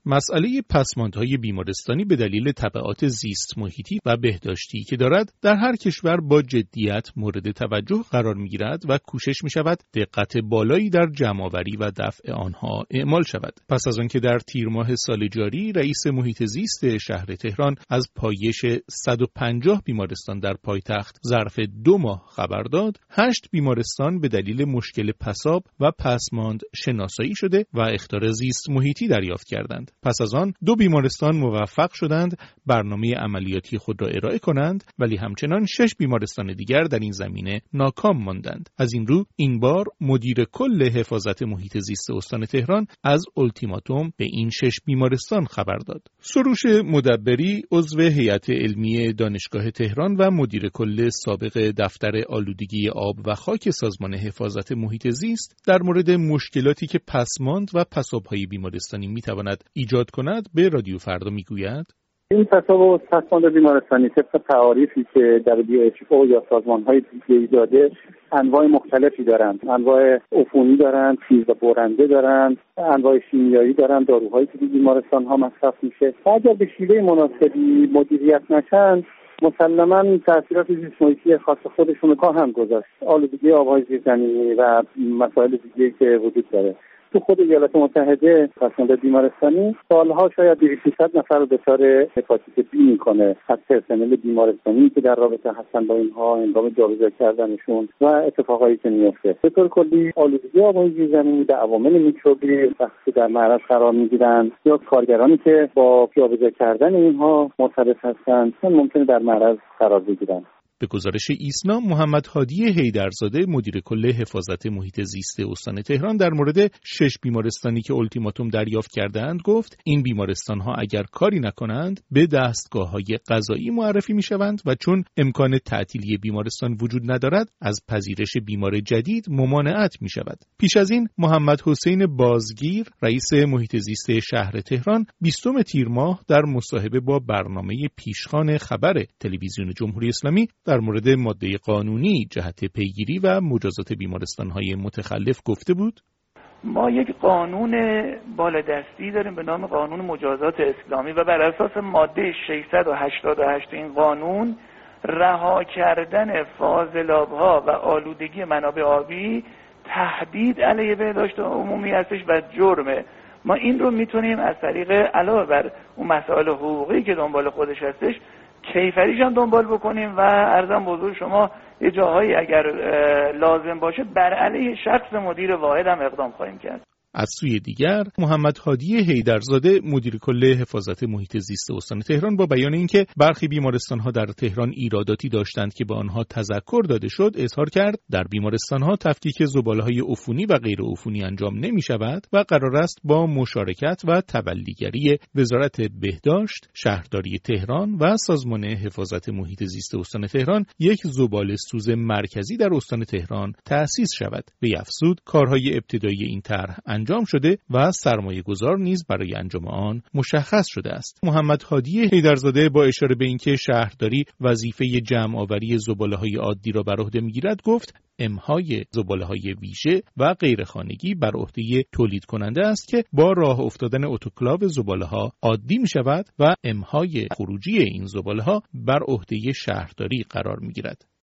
مسئله پسماندهای بیمارستانی به دلیل تبعات زیست محیطی و بهداشتی که دارد در هر کشور با جدیت مورد توجه قرار می‌گیرد و کوشش می‌شود دقت بالایی در جمع‌آوری و دفع آنها اعمال شود. پس از آنکه در تیر ماه سال جاری رئیس محیط زیست شهر تهران از پایش 150 بیمارستان در پایتخت ظرف 2 ماه خبر داد، 8 بیمارستان به دلیل مشکل پساب و پسماند شناسایی شده و اخطار زیست محیطی دریافت کردند. پس از آن 2 بیمارستان موفق شدند برنامه عملیاتی خود را ارائه کنند، ولی همچنان 6 بیمارستان دیگر در این زمینه ناکام ماندند. از این رو این بار مدیر کل حفاظت محیط زیست استان تهران از التیماتوم به این 6 بیمارستان خبر داد. سروش مدبری عضو هیئت علمی دانشگاه تهران و مدیر کل سابق دفتر آلودگی آب و خاک سازمان حفاظت محیط زیست در مورد مشکلاتی که پسماند و پساب‌های بیمارستانی می‌تواند ایجاد کند به رادیو فردا میگوید: این پساب و پسماند بیمارستانی طبق تعاریفی که WHO یا سازمان‌های دیگه‌ای داده انواع مختلفی دارند. انواع عفونی دارند، تیز و برنده دارند، انواع شیمیایی دارند، داروهایی که بیمارستان‌ها مصرف میشه. اگر به شیوه مناسبی مدیریت نشن، مسلماً تأثیرات زیست محیطی خاص خودشون رو خواهند گذاشت. آلودگی آب‌های زیرزمینی و مسائل دیگه‌ای که وجود داره. تو خود ایالات متحده پسماند بیمارستانی سالها شاید 200 نفر رو دچار هپاتیت بی میکنه از پرسنل بیمارستانی که در رابطه هستن با اینها هنگام جابجا کردنشون و اتفاقایی که میفته. به طور کلی آلودگی آب‌های زیرزمینی به عوامل میکروبی وقتی در معرض قرار میگیرن یا کارگرانی که با جابجا کردن اینها مرتبط هستن ممکنه در معرض قرار بگیرن. به گزارش ایسنا، محمد هادی حیدرزاده مدیر کل حفاظت محیط زیست استان تهران در مورد 6 بیمارستانی که التیماتوم دریافت کردند گفت این بیمارستان‌ها اگر کاری نکنند به دستگاه‌های قضایی معرفی می‌شوند و چون امکان تعطیلی بیمارستان وجود ندارد از پذیرش بیمار جدید ممانعت می‌شود. پیش از این محمد حسین بازگیر رئیس محیط زیست شهر تهران 20 تیر ماه در مصاحبه با برنامه پیشخوان خبر تلویزیون جمهوری اسلامی در مورد ماده قانونی جهت پیگیری و مجازات بیمارستان‌های متخلف گفته بود: ما یک قانون بالادستی داریم به نام قانون مجازات اسلامی و بر اساس ماده 688 این قانون رها کردن فاضلاب‌ها و آلودگی منابع آبی تهدید علیه بهداشت عمومی هستش و جرمه. ما این رو میتونیم از طریق علاوه بر اون مسائل حقوقی که دنبال خودش هستش کیفریش هم دنبال بکنیم و عرضم بزرگ شما یه جاهایی اگر لازم باشه بر علیه شخص مدیر واحد هم اقدام خواهیم کرد. از سوی دیگر محمد هادی حیدرزاده مدیر کل حفاظت محیط زیست استان تهران با بیان اینکه برخی بیمارستان‌ها در تهران ایراداتی داشتند که به آنها تذکر داده شد اظهار کرد در بیمارستان‌ها تفکیک زباله‌های عفونی و غیر عفونی انجام نمی‌شود و قرار است با مشارکت و تبلیغری وزارت بهداشت، شهرداری تهران و سازمان حفاظت محیط زیست استان تهران یک زباله‌سوز مرکزی در استان تهران تأسیس شود. به افزود کارهای ابتدایی این طرح انجام شده و سرمایه‌گذار نیز برای انجام آن مشخص شده است. محمد هادی حیدرزاده با اشاره به اینکه شهرداری وظیفه جمع‌آوری زباله‌های عادی را بر عهده می‌گیرد گفت امهای زباله‌های ویژه و غیرخانگی بر عهده تولید کننده است که با راه افتادن اتوکلاو زباله‌ها عادی می‌شود و امهای خروجی این زباله‌ها بر عهده شهرداری قرار می‌گیرد.